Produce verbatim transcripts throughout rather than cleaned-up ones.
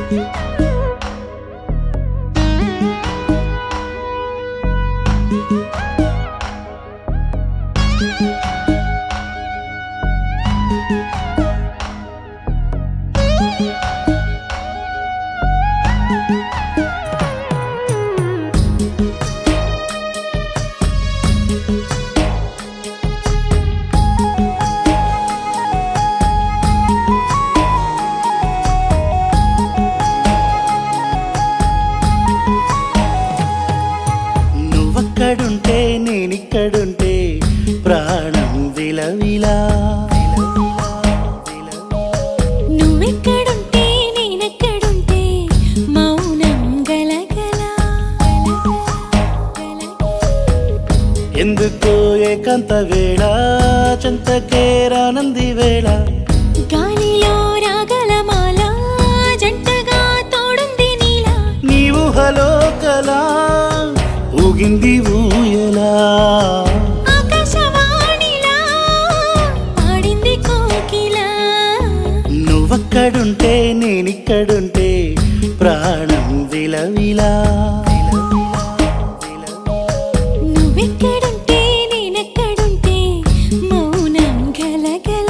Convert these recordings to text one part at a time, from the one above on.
నువ్వక్కడుంటే నేనిక్కడుంటే ప్రాణం విలవిలా, నువ్వెక్కడుంటే నేనెక్కడుంటే మౌనం గలగల. ఎందుకో ఏకాంత వేళ చెంతకే రానంది వేళ, గాలిలో రాగల మాల జంటగా తోడుంది నీలా. నీ ఊహలో కలా ఊగింది ఊయలా, ఆకాశవాణిలా పాడింది కోకిలా. నువ్వక్కడుంటే నేనిక్కడుంటే ప్రాణం విలవిలా, నువ్వెక్కడుంటే నేనెక్కడుంటే మౌనం గలగల.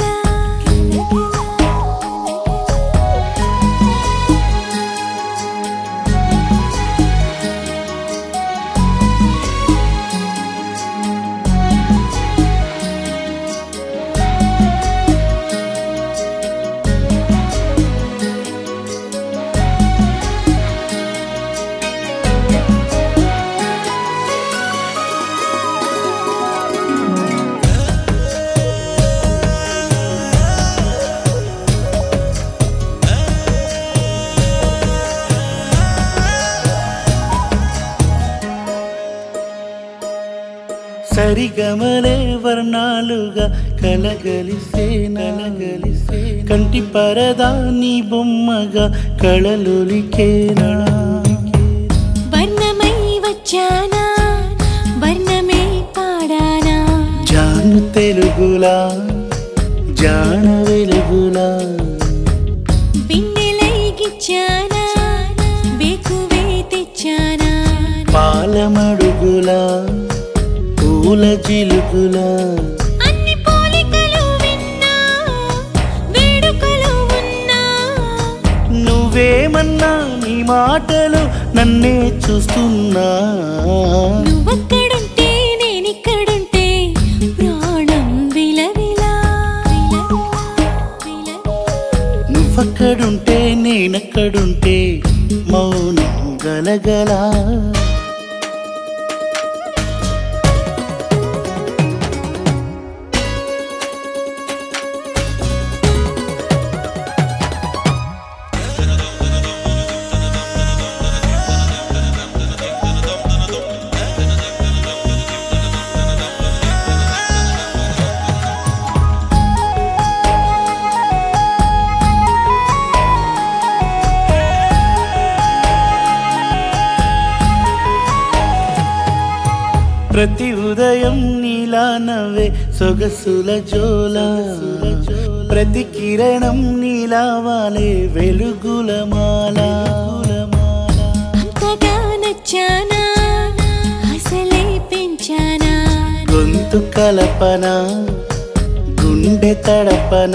సరిగమలే వర్ణాలుగా కలగలిసే నలగలిసే, కంటి పరదా నీ బొమ్మగా కళలులికేనా. వర్ణమై వచ్చానా వర్ణమే పాడానా, జాను తెలుగులా జాన వెలుగులా, బిన్నెలై గిచ్చానా బేకువే తెచ్చానా. పాలమడుగులా పూల జిలుగులా, అన్ని పోలికలు విన్నా వేడుకలు ఉన్నా. నువ్వేమన్నా నీ మాటలు నన్నే చూస్తున్నా. నువ్వక్కడుంటే నేనిక్కడుంటే ప్రాణం విలవిలా. నువ్వక్కడుంటే నేనక్కడుంటే మౌనం గలగలా. ప్రతి ఉదయం నీలా నవ్వే సొగసుల జోల, ప్రతి కిరణం నీలా వాలే వెలుగుల మాల. అంతగా నచ్చానా అసలే పెంచానా, గొంతు కలపన గుండె తడపన,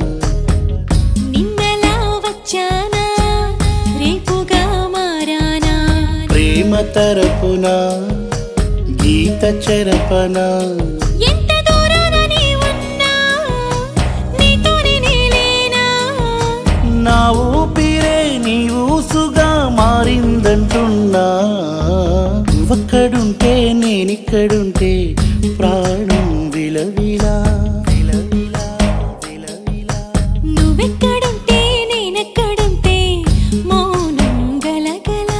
నిన్నలా వచ్చానా రేపుగా మారానా. ప్రేమ తరపున గీత చెరపన, ఎంత దూరాన నీ ఉన్నా నీతోనే నేలేనా. నా ఊపిరే నీ ఊసుగా మారిందంటున్నా. నువ్వక్కడుంటే నేనిక్కడుంటే ప్రాణం విలవిలా, విలవిలా, విలవిలా. నువ్వెక్కడుంటే నేనెక్కడుంటే మౌనం గలగల.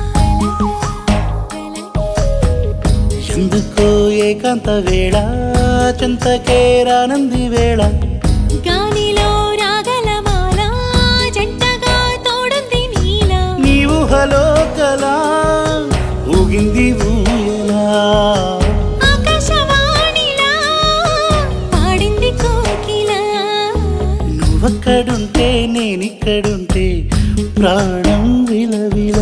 ఎందుకో ఏకాంత వేళ చెంతకే రానంది వేళ, గాలిలో రాగల మాల జంటగా తోడుంది నీలా. నీ ఊహలో కలా ఊగింది ఊయలా, ఆకాశవాణిలా పాడింది కోకిలా. నువ్వక్కడుంటే నేనిక్కడుంటే ప్రాణం విలవిల